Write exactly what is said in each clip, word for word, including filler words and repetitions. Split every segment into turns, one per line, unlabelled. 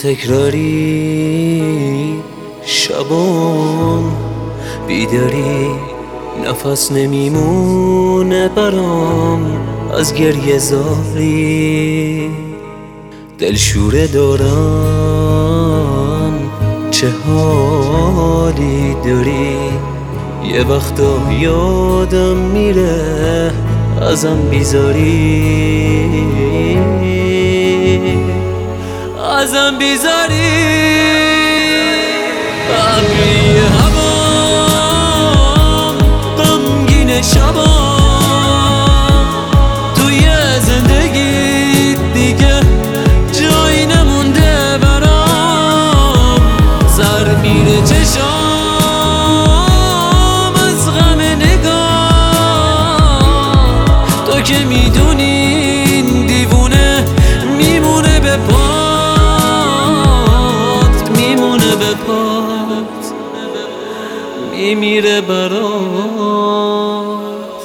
تکراری شبام بیداری، نفس نمیمونه برام از گریه زاری. دلشوره دارم چه حالی داری، یه وقتا یادم میره ازم بیزاری، ازم بیزاری. ابری هوام غمگین شبام، توی زندگی دیگه جایی نمونده برام. سر میره چشام از غم نگاه، تو که میدونی این دیوونه میمونه به پات، میمونه به پات، میمیره برات.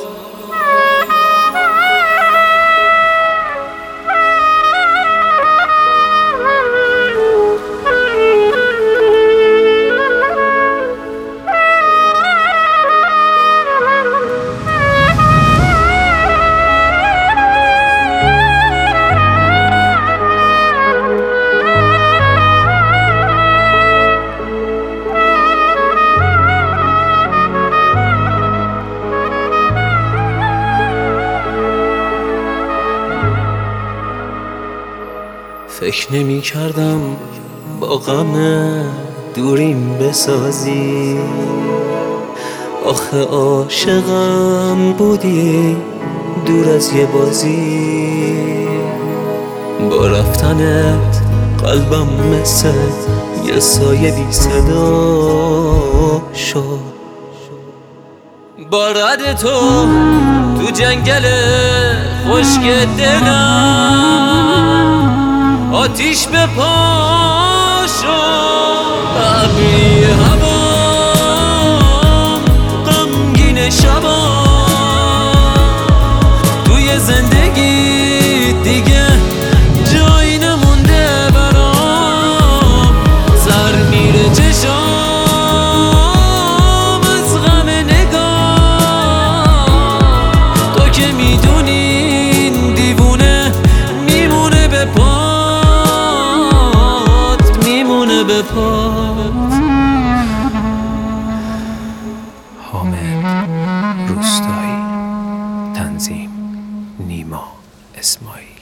فکر نمی کردم با غم دوریم بسازی، آخه عاشقم بودی دور از یه بازی. با رفتنت قلبم مثل یه سایه بی صدا شد. با رد تو تو جنگل خشک دلم آتیش به پا شد. ابری هوام غمگین شبام، توی زندگی دیگه جایی نمونده برام. سر میره چشام از غم نگاه، تو که میدونی این دیوونه میمونه به پا، به پات.
حامد روستایی، تنظیم نیما اسماعیل.